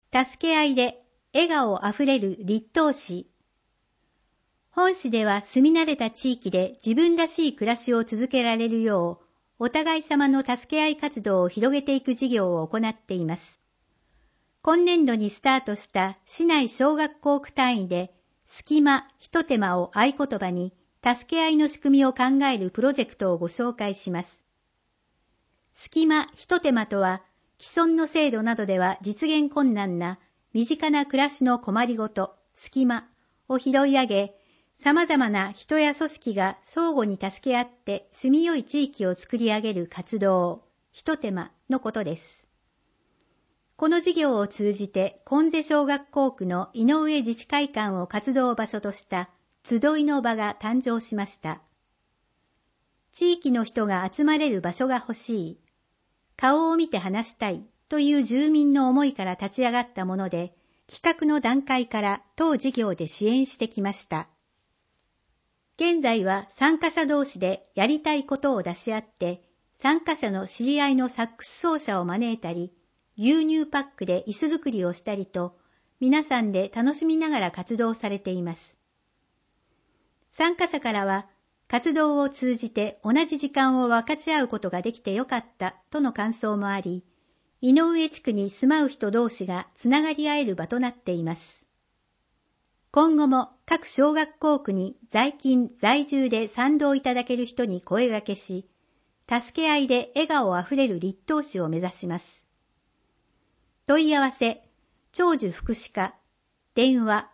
助け合いで笑顔あふれる立東市。本市では住み慣れた地域で自分らしい暮らしを続けられるよう、お互い様の助け合い活動を広げていく事業を行っています。今年度にスタートした市内小学校区単位で、隙間、ひと手間を合言葉に、助け合いの仕組みを考えるプロジェクトをご紹介します。隙間、ひと手間とは、既存の制度などでは実現困難な身近な暮らしの困りごと、隙間を拾い上げ、様々な人や組織が相互に助け合って住みよい地域を作り上げる活動、ひと手間のことです。この事業を通じて、金瀬小学校区の井上自治会館を活動場所とした集いの場が誕生しました。地域の人が集まれる場所が欲しい、顔を見て話したいという住民の思いから立ち上がったもので、企画の段階から当事業で支援してきました。現在は参加者同士でやりたいことを出し合って、参加者の知り合いのサックス奏者を招いたり、牛乳パックで椅子作りをしたりと、皆さんで楽しみながら活動されています。参加者からは、活動を通じて同じ時間を分かち合うことができてよかったとの感想もあり、井上地区に住まう人同士がつながり合える場となっています。今後も各小学校区に在勤在住で賛同いただける人に声掛けし、助け合いで笑顔あふれる立東市を目指します。問い合わせ、長寿福祉課、電話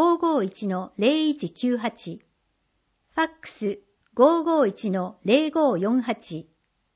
551-0198、ファックス 551-0548、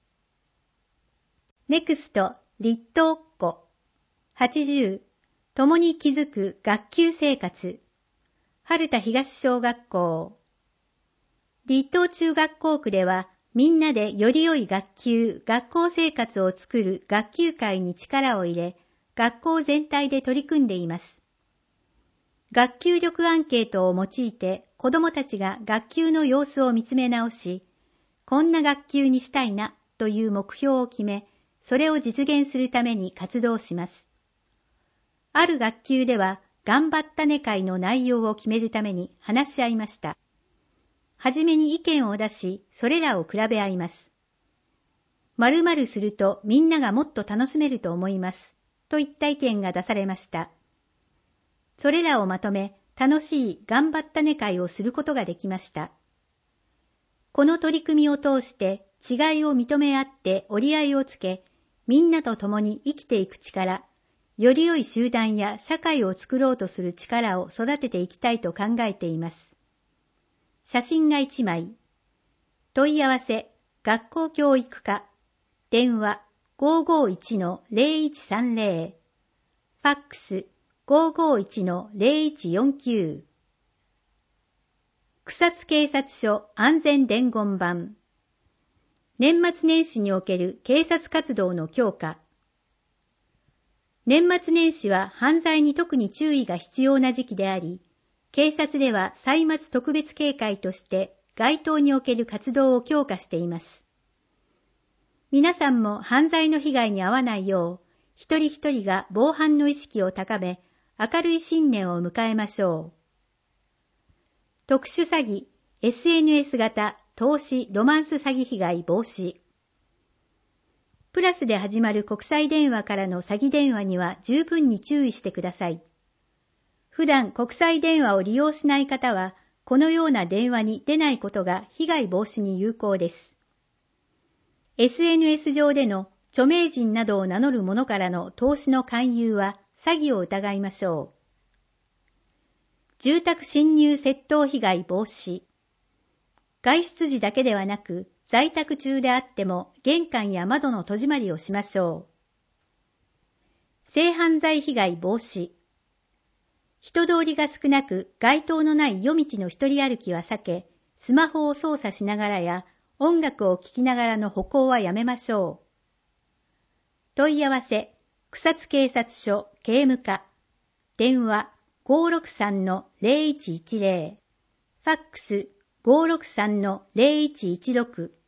ネクスト立東っ子、80、共に気づく学級生活、春田東小学校。立東中学校区では、みんなでより良い学校生活を作る学級会に力を入れ、学校全体で取り組んでいます。学級力アンケートを用いて、子どもたちが学級の様子を見つめ直し、こんな学級にしたいなという目標を決め、それを実現するために活動します。ある学級では、頑張ったね会の内容を決めるために話し合いました。はじめに意見を出し、それらを比べ合います。〇〇するとみんながもっと楽しめると思います。といった意見が出されました。それらをまとめ、楽しい頑張ったね会をすることができました。この取り組みを通して違いを認め合って折り合いをつけ、みんなと共に生きていく力、より良い集団や社会を作ろうとする力を育てていきたいと考えています。写真が1枚。問い合わせ、学校教育課。電話 551-0130。ファックス 551-0149。草津警察署安全伝言板。年末年始における警察活動の強化。年末年始は犯罪に特に注意が必要な時期であり、警察では歳末特別警戒として街頭における活動を強化しています。皆さんも犯罪の被害に遭わないよう、一人一人が防犯の意識を高め、明るい新年を迎えましょう。特殊詐欺、SNS 型、投資、ロマンス詐欺被害防止。プラスで始まる国際電話からの詐欺電話には十分に注意してください。普段国際電話を利用しない方は、このような電話に出ないことが被害防止に有効です。SNS 上での著名人などを名乗る者からの投資の勧誘は詐欺を疑いましょう。住宅侵入窃盗被害防止。外出時だけではなく、在宅中であっても玄関や窓の戸締まりをしましょう。性犯罪被害防止。人通りが少なく街灯のない夜道の一人歩きは避け、スマホを操作しながらや音楽を聴きながらの歩行はやめましょう。問い合わせ、草津警察署警務課。電話 563-0110。ファックス 563-0116。